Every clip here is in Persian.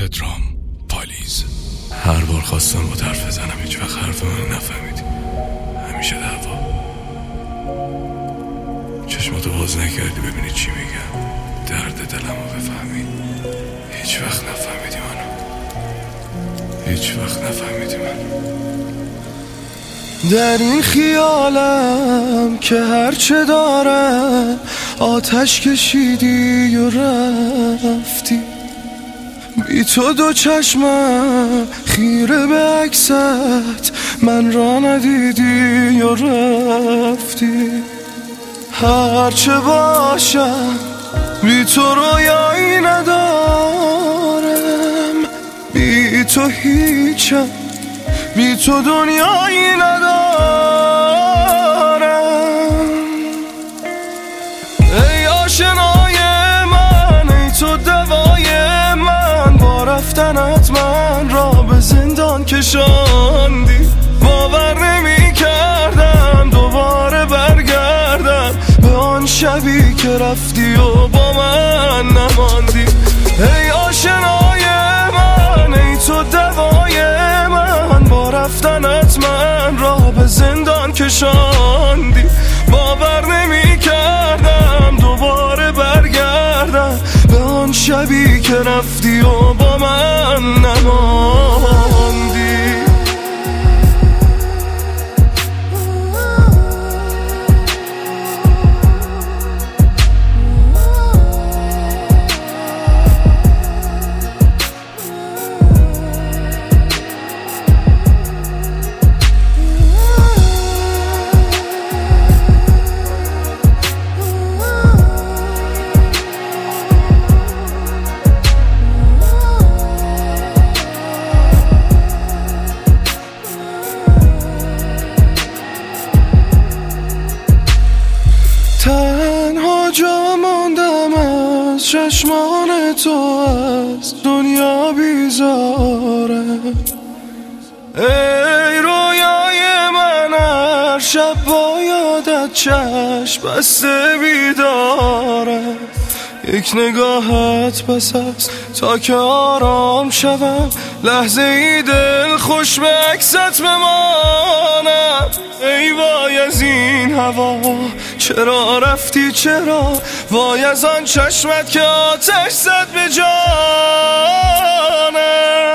پدرام پالیز. هر بار خواستم با حرف بزنم هیچ وقت حرف منو نفهمیدی. همیشه دعوا. چشماتو باز نکردی ببینی چی میگم، درد دلمو بفهمی. هیچ وقت نفهمیدی منو، هیچ وقت نفهمیدی منو. در این خیالم که هرچه دارم آتش کشیدی و رفتی، بی تو دو چشمم خیره به عکست من را ندیدی و رفتی. هرچه باشم بی تو رویایی ندارم، بی تو هیچم، بی تو دنیایی ندارم. ای آشنای من، ای تو دوای من، با رفتنت من را به زندان کشاندی. باور نمی کردم دوباره برگردم به آن شبی که رفتی و با من نماندی. ای آشنای من، ای تو دوای من، با رفتنت من را به زندان کشاندی. باور نمی کردم دوباره برگردم به آن شبی که رفتی و با من نماندی. تنها جا ماندم از چشمان تو، از دنیا بیزارم. ای رویای من، هر شب با یادت چشم بسته بیدارم. یک نگاهت بس است تا که آرام شوم، لحظه ای دل خوش به عکست بمانم. ای وای از این هوا، چرا رفتی چرا؟ وای از آن چشمت که آتش زد به جانم.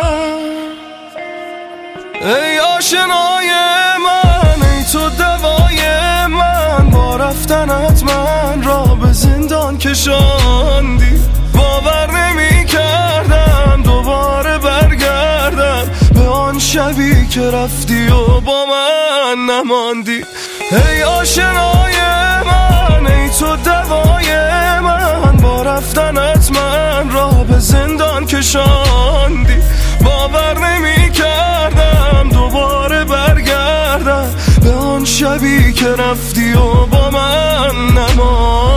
ای آشنای من، ای تو دوای من، با رفتنت من را به زندان کشاندی. باور نمی کردم دوباره برگردم به آن شبی که رفتی و با من نماندی. ای آشنای من، ای تو دوای من، با رفتنت من را به زندان کشاندی. باور نمی کردم دوباره برگردم به آن شبی که رفتی و با من نماندی.